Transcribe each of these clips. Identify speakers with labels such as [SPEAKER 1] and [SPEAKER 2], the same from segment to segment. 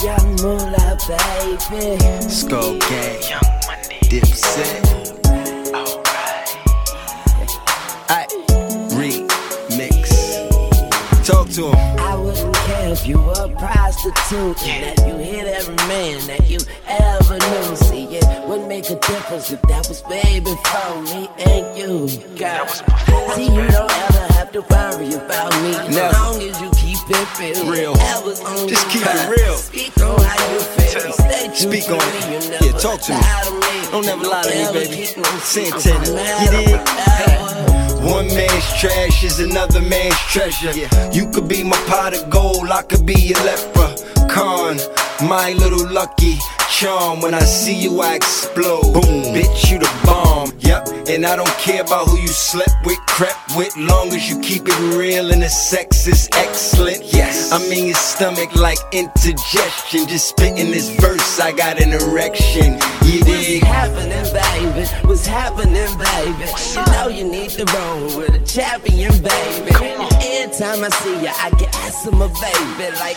[SPEAKER 1] Young Moolah, baby.
[SPEAKER 2] Skull Gang, Dipset. Alright, remix. Talk to him.
[SPEAKER 1] I wouldn't care if you were a prostitute, and that you hit every man that you ever knew. See, it wouldn't make a difference if that was way before me and you, girl. See, you don't ever have to worry about me,
[SPEAKER 2] Never.
[SPEAKER 1] as long as you keep it
[SPEAKER 2] Real.
[SPEAKER 1] That was on
[SPEAKER 2] Just keep
[SPEAKER 1] mind.
[SPEAKER 2] it real.
[SPEAKER 1] Speak on how you feel. Stay true
[SPEAKER 2] Speak
[SPEAKER 1] to
[SPEAKER 2] on
[SPEAKER 1] me.
[SPEAKER 2] it.
[SPEAKER 1] You
[SPEAKER 2] Yeah,
[SPEAKER 1] never
[SPEAKER 2] talk to me.
[SPEAKER 1] lie to me.
[SPEAKER 2] Don't never lie to me,
[SPEAKER 1] Never
[SPEAKER 2] baby.
[SPEAKER 1] get no
[SPEAKER 2] Say it
[SPEAKER 1] secrets,
[SPEAKER 2] to
[SPEAKER 1] no
[SPEAKER 2] me. You
[SPEAKER 1] matter
[SPEAKER 2] dig?
[SPEAKER 1] what.
[SPEAKER 2] One man's trash is another man's treasure. You could be my pot of gold, I could be your leprechaun. My little lucky charm. When I see you, I explode. Boom, bitch, you the bomb. Yep, and I don't care about who you slept with, crept with, long as you keep it real and the sex is excellent. Yes, I'm in your stomach like indigestion. Just spitting this verse, I got an erection. You dig?
[SPEAKER 1] What's happening, baby? What's happening, baby? You know you need to roll with a champion, baby. Every time I see you, I get asthma, baby. Like,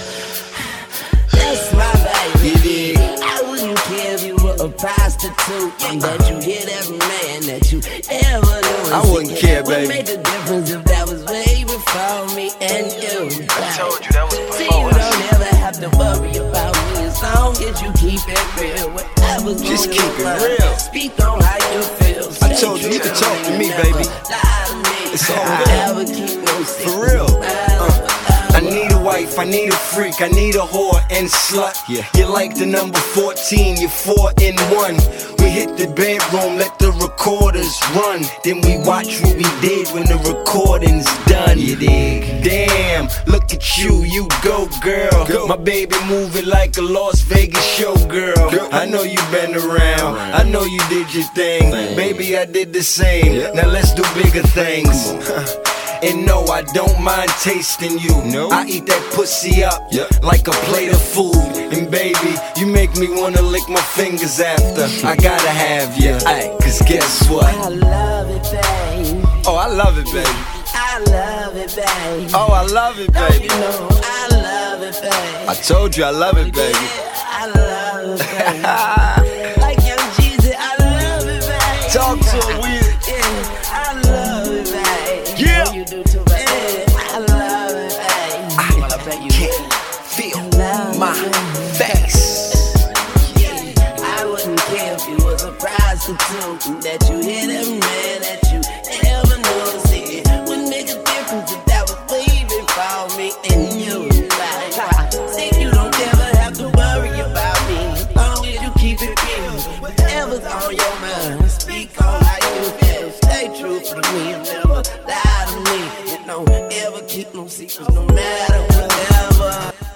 [SPEAKER 1] that's my baby.
[SPEAKER 2] You dig?
[SPEAKER 1] I wouldn't care if you were a prostitute, and that you hit every man that you ever knew.
[SPEAKER 2] I wouldn't care, baby.
[SPEAKER 1] What made the difference if that was way before me and you?
[SPEAKER 3] I told you that was
[SPEAKER 1] See,
[SPEAKER 3] before
[SPEAKER 1] you
[SPEAKER 3] us.
[SPEAKER 1] don't ever have to worry about me as long as you keep it real. Whatever's
[SPEAKER 2] Just
[SPEAKER 1] on
[SPEAKER 2] keep
[SPEAKER 1] your
[SPEAKER 2] it
[SPEAKER 1] mind,
[SPEAKER 2] real.
[SPEAKER 1] Speak on how you feel.
[SPEAKER 2] I
[SPEAKER 1] Stay
[SPEAKER 2] told you, you
[SPEAKER 1] true
[SPEAKER 2] can talk to me,
[SPEAKER 1] never
[SPEAKER 2] baby.
[SPEAKER 1] lie to me.
[SPEAKER 2] It's all
[SPEAKER 1] I
[SPEAKER 2] good.
[SPEAKER 1] never keep no secrets,
[SPEAKER 2] For real.
[SPEAKER 1] no matter
[SPEAKER 2] I need a wife, I need a freak, I need a whore and slut. You're like the number 14, you're 4 in 1. We hit the bedroom, let the recorders run. Then we watch what we did when the recording's done. You dig? Damn, look at you, you go, girl. My baby moving like a Las Vegas showgirl. I know you been around, I know you did your thing. Baby, I did the same. Now let's do bigger things. And no, I don't mind tasting you. I eat that pussy up like a plate of food. And baby, you make me wanna lick my fingers after. I gotta have you, cause guess what?
[SPEAKER 1] I love it, babe.
[SPEAKER 2] Oh, I love it, baby.
[SPEAKER 1] I love it, babe.
[SPEAKER 2] Oh, I love it,
[SPEAKER 1] Don't
[SPEAKER 2] baby.
[SPEAKER 1] you know I love it, babe.
[SPEAKER 2] I told you I love it, baby.
[SPEAKER 1] I love it, babe. Like Young Jeezy, I love it, babe.
[SPEAKER 2] Talk to him, weird.
[SPEAKER 1] Yeah, I love it, babe.
[SPEAKER 2] Yeah.
[SPEAKER 1] You do too, babe. I love it, babe. Well, I bet you
[SPEAKER 2] Can't feel my face.
[SPEAKER 1] I wouldn't care if you was a prostitute, that you hit every man that you ever knew. See, it wouldn't make a difference if that was way before me and you. Like, see, you don't ever have to worry about me as long as you keep it real. Whatever's on your mind, speak on how you feel. Stay true to me and never lie to me. You don't ever keep no secrets, no matter whatever.